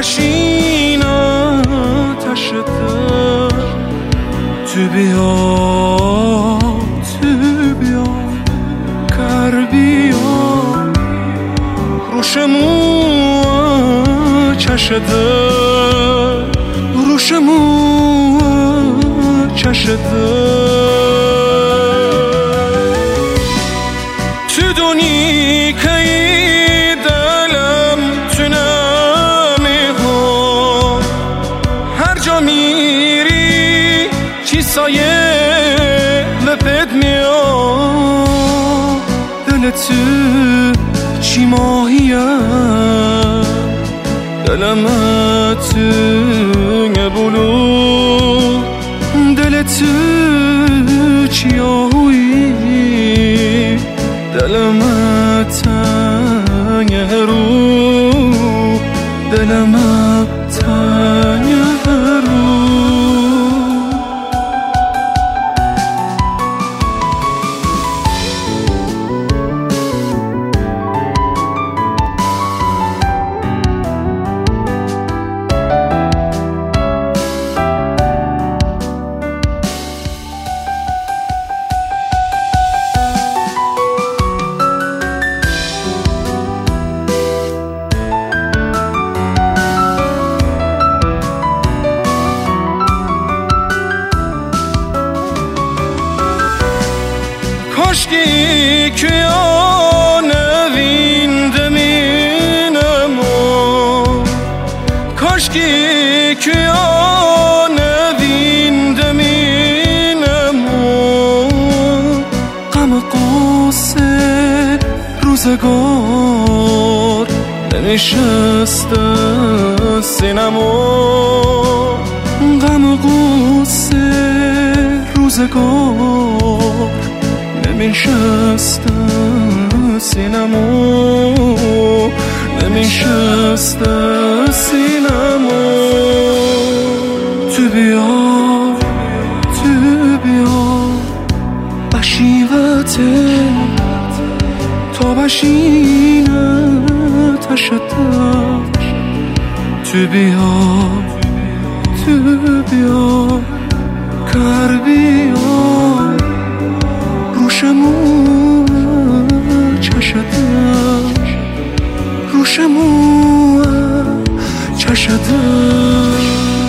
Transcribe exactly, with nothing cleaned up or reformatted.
بشین آتش دل تو بیا تو بیا کر بیا روشمو چش دل روشمو چش دل تو دونی که دلم تو نمیخواد هر جا میری چی سایه لپت میاد دل تو چی ماهیه دلم تو نبولو دل تو چی آهوی دلم تنگ رو دلم تنگ رو کاشکی که آنوینده مینم کاشکی که آنوینده مینم غم قاسه روزگار ننشسته سینما غم قاسه روزگار نمیشسته سینما نمیشسته سینما تو بیا تو بیا بشیوته تا بشینه تشدد تو بیا تو بیا کر بیا روشمو چشده روشمو چشده